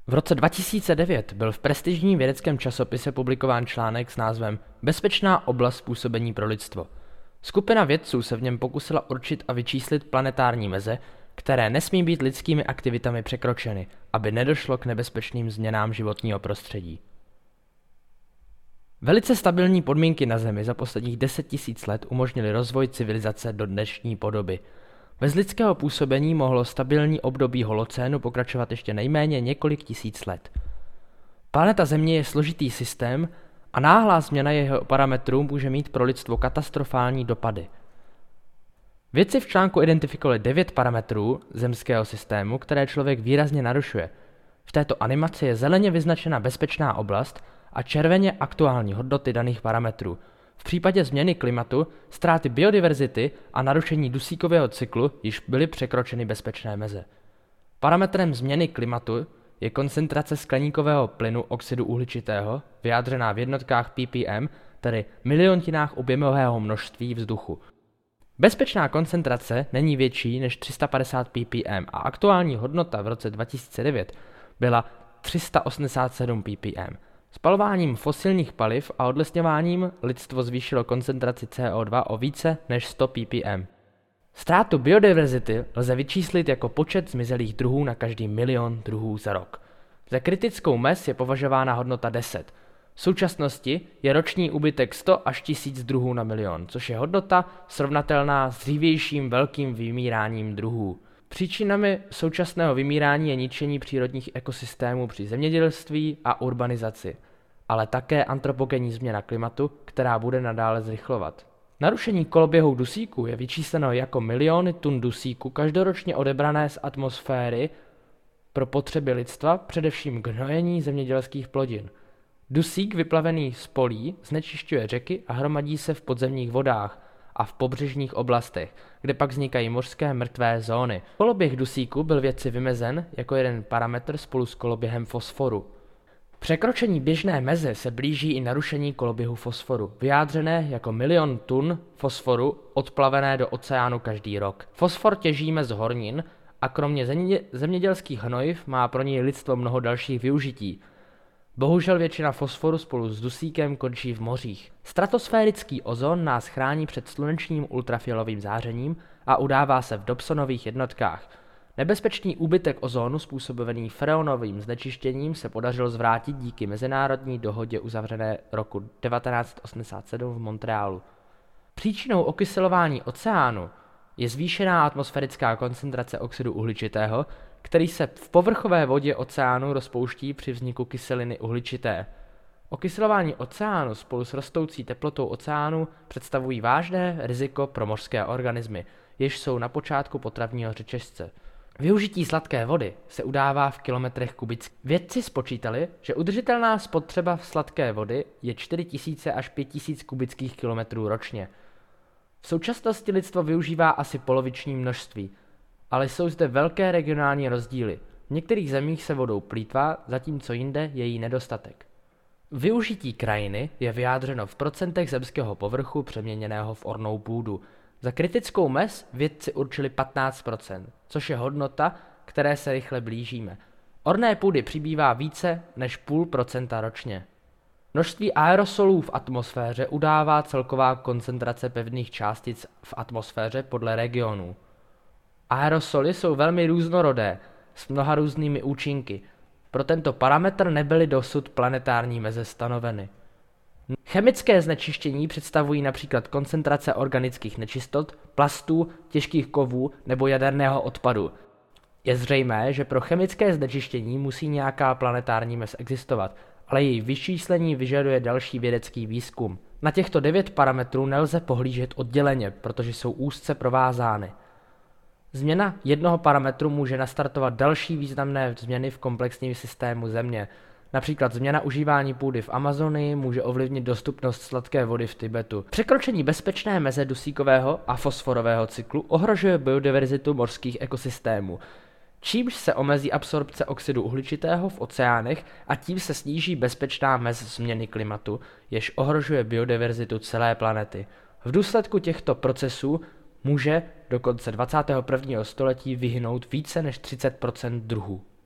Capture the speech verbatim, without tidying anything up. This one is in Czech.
V roce dva tisíce devět byl v prestižním vědeckém časopise publikován článek s názvem Bezpečná oblast působení pro lidstvo. Skupina vědců se v něm pokusila určit a vyčíslit planetární meze, které nesmí být lidskými aktivitami překročeny, aby nedošlo k nebezpečným změnám životního prostředí. Velice stabilní podmínky na Zemi za posledních deset tisíc let umožnily rozvoj civilizace do dnešní podoby. Bez lidského působení mohlo stabilní období holocénu pokračovat ještě nejméně několik tisíc let. Planeta Země je složitý systém a náhlá změna jeho parametrů může mít pro lidstvo katastrofální dopady. Vědci v článku identifikovali devět parametrů zemského systému, které člověk výrazně narušuje. V této animaci je zeleně vyznačena bezpečná oblast a červeně aktuální hodnoty daných parametrů. V případě změny klimatu, ztráty biodiverzity a narušení dusíkového cyklu již byly překročeny bezpečné meze. Parametrem změny klimatu je koncentrace skleníkového plynu oxidu uhličitého, vyjádřená v jednotkách ppm, tedy miliontinách objemového množství vzduchu. Bezpečná koncentrace není větší než tři sta padesát ppm a aktuální hodnota v roce dva tisíce devět byla tři sta osmdesát sedm ppm. Spalováním fosilních paliv a odlesňováním lidstvo zvýšilo koncentraci C O dva o více než sto ppm. Ztrátu biodiverzity lze vyčíslit jako počet zmizelých druhů na každý milion druhů za rok. Za kritickou mez je považována hodnota deset. V současnosti je roční úbytek sto až tisíc druhů na milion, což je hodnota srovnatelná s dřívějším velkým vymíráním druhů. Příčinami současného vymírání je ničení přírodních ekosystémů při zemědělství a urbanizaci, ale také antropogenní změna klimatu, která bude nadále zrychlovat. Narušení koloběhu dusíku je vyčísleno jako miliony tun dusíku každoročně odebrané z atmosféry pro potřeby lidstva, především k hnojení zemědělských plodin. Dusík vyplavený z polí znečišťuje řeky a hromadí se v podzemních vodách a v pobřežních oblastech, kde pak vznikají mořské mrtvé zóny. Koloběh dusíku byl vědci vymezen jako jeden parametr spolu s koloběhem fosforu. Překročení běžné meze se blíží i narušení koloběhu fosforu, vyjádřené jako milion tun fosforu odplavené do oceánu každý rok. Fosfor těžíme z hornin a kromě zemědělských hnojiv má pro něj lidstvo mnoho dalších využití. Bohužel většina fosforu spolu s dusíkem končí v mořích. Stratosférický ozon nás chrání před slunečním ultrafialovým zářením a udává se v Dobsonových jednotkách. Nebezpečný úbytek ozónu způsobený freonovým znečištěním se podařilo zvrátit díky mezinárodní dohodě uzavřené roku devatenáct osmdesát sedm v Montrealu. Příčinou okyselování oceánu je zvýšená atmosférická koncentrace oxidu uhličitého, který se v povrchové vodě oceánu rozpouští při vzniku kyseliny uhličité. Okyselování oceánu spolu s rostoucí teplotou oceánu představují vážné riziko pro mořské organismy, jež jsou na počátku potravního řetězce. Využití sladké vody se udává v kilometrech kubických. Vědci spočítali, že udržitelná spotřeba sladké vody je čtyři tisíce až pět tisíc kubických kilometrů ročně. V současnosti lidstvo využívá asi poloviční množství, ale jsou zde velké regionální rozdíly. V některých zemích se vodou plýtvá, zatímco jinde je jí nedostatek. Využití krajiny je vyjádřeno v procentech zemského povrchu přeměněného v ornou půdu. Za kritickou mez vědci určili patnáct procent, což je hodnota, které se rychle blížíme. Orné půdy přibývá více než půl procenta ročně. Množství aerosolů v atmosféře udává celková koncentrace pevných částic v atmosféře podle regionů. Aerosoly jsou velmi různorodé, s mnoha různými účinky. Pro tento parametr nebyly dosud planetární meze stanoveny. Chemické znečištění představují například koncentrace organických nečistot, plastů, těžkých kovů nebo jaderného odpadu. Je zřejmé, že pro chemické znečištění musí nějaká planetární mez existovat, ale její vyčíslení vyžaduje další vědecký výzkum. Na těchto devět parametrů nelze pohlížet odděleně, protože jsou úzce provázány. Změna jednoho parametru může nastartovat další významné změny v komplexním systému Země. Například změna užívání půdy v Amazonii může ovlivnit dostupnost sladké vody v Tibetu. Překročení bezpečné meze dusíkového a fosforového cyklu ohrožuje biodiverzitu mořských ekosystémů, čímž se omezí absorpce oxidu uhličitého v oceánech a tím se sníží bezpečná mez změny klimatu, jež ohrožuje biodiverzitu celé planety. V důsledku těchto procesů může do konce dvacátého prvního století vyhynout více než třicet procent druhů.